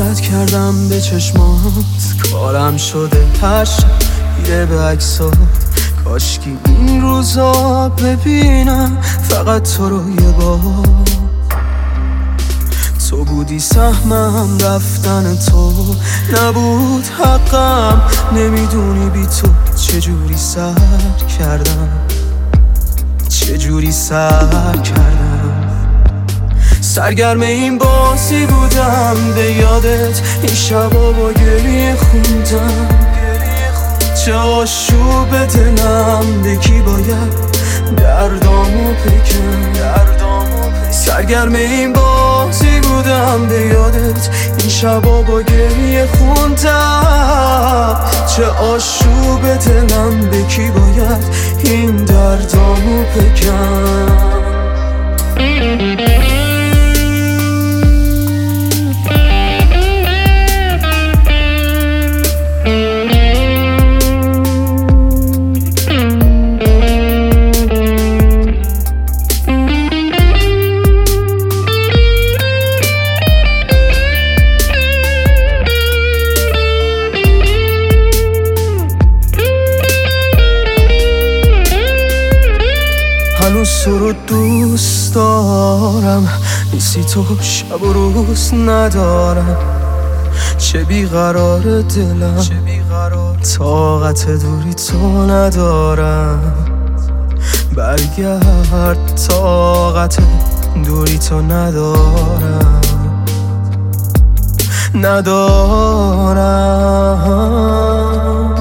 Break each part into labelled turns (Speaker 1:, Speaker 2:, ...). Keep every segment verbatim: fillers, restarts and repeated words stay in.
Speaker 1: عادت کردم به چشمات، کارم شده هر شب میره به عکسات. کاشکی این روزا ببینم فقط تو رو یه بار. تو بودی سهمم، رفتن تو نبود حقم. نمیدونی بی تو چجوری سر کردم، چجوری سر کردم. سرگرم این بازی بودم به یادت، این شبا با گریه خوندم. چه آشوب دلم، به کی باید دردامو بگم. سرگرم این بازی بودم به یادت، این شبا با گریه خوندم. چه آشوب دلم، به کی باید این دردامو بگم. هنوز تو رو دوست دارم، نیستی تو شب و روز ندارم. چه بیقرار دلم، طاقت دوری تو ندارم. برگرد، طاقت دوری تو ندارم، ندارم.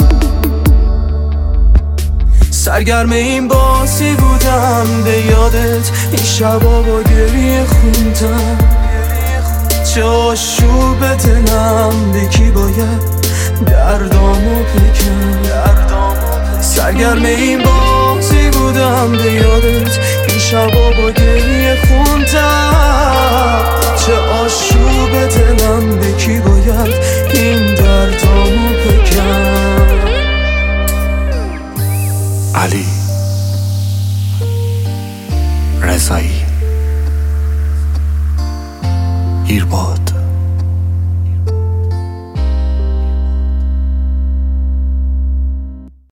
Speaker 1: سرگرم این بازی بودم به یادت، این شبا با گریه خوندم. چه آشوب دلم، به کی باید دردامو بگم. سرگرم این بازی بودم به یادت، این شبا با گریه خوندم. چه آشوب دلم، به کی باید این دردامو بگم.
Speaker 2: علی رضایی، ایرباد.